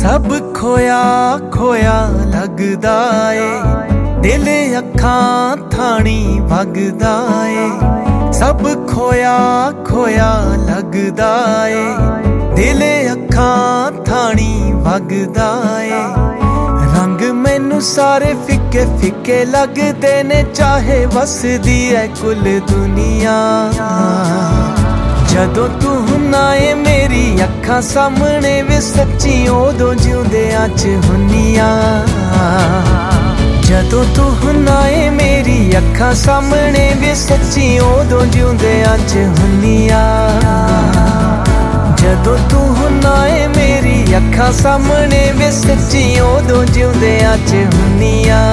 सब खोया खोया लगदा ए दिल अखां थानी वगदा ए। सब खोया खोया लगदा ए दिल अखां थानी वगदा ए। रंग मैनू सारे फिके फिके लगदे ने चाहे वसदी है कुल दुनिया। जदों तू हुन्ना ए मेरी अखां सामने वे सच्ची उदों जिउंदियां च हुन्निया। जदों तू हुन्ना ए मेरी अखां सामने वे सच्ची उदों जिउंदियां च हुन्निया। जदों तू हुन्ना ए मेरी अखां सामने वे सच्ची उदों जिउंदियां च हुन्निया।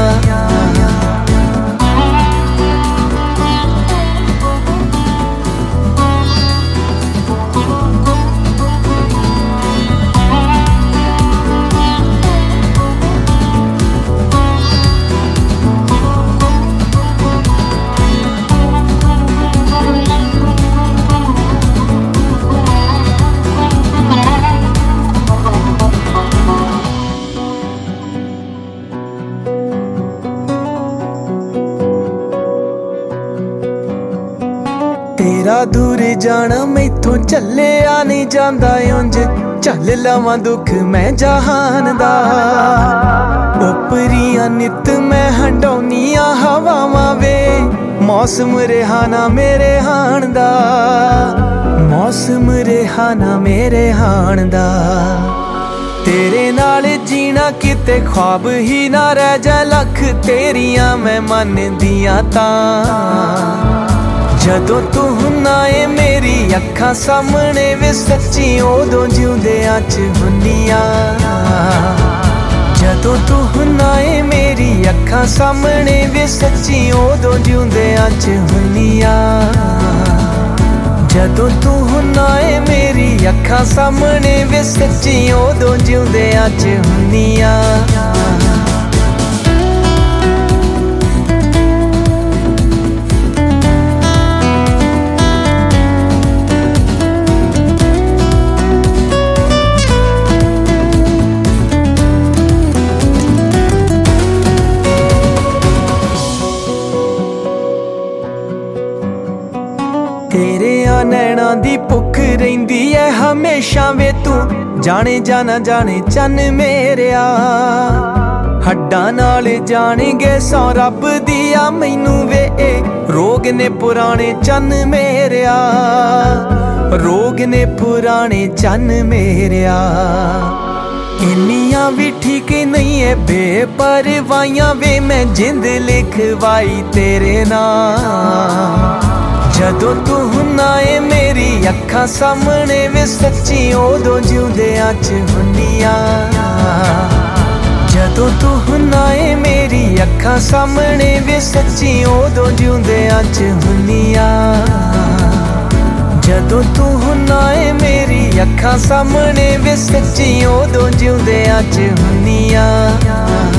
तेरा दूर जाना मैथों झल्लिया नहीं जांदा उंज झल लवां दुख मैं जहान दा। ओपरियां नित मैं हंडौनिया हवावां वे मौसम रिहाना मेरे हाण दा। मौसम रिहाना मेरे हाण दा। तेरे नाल जीना किते ख्वाब ही ना रह जा लख तेरियां मैं मनदियां तां। जदों तू हुन्ना ए मेरी अखां सामने वे सच्ची उदों जिउंदियां च हुन्निया। जदों तू हुन्ना ए मेरी अखां सामने वे सच्ची उदों जिउंदियां च हुन्निया। जदों तू हुन्ना ए मेरी अखां सामने वे सच्ची उदों जिउंदियां च हुन्निया। तेरे नैना दी भुख रहिंदी है हमेशा वे तू जाने जाना जाने चन्न मेरेया। हड्डां नाल जानेंगे सौ रब दिया मैनू वे रोग ने पुराने चन्न मेरेया। रोग ने पुराने चन्न मेरेया। इन्नियां भी ठीक नहीं है बेपरवाहियां वे मैं जिंद लिखवाई तेरे नाल। जदों तू हुन्ना ए मेरी अखां सामने वे सच्ची उदों जिउंदियां च हुन्निया। जदों तू हुन्ना ए मेरी अखां सामने वे सच्ची उदों जिउंदियां च हुन्निया। जदों तू हुन्ना ए मेरी अखां सामने वे सच्ची उदों जिउंदियां च हुन्निया।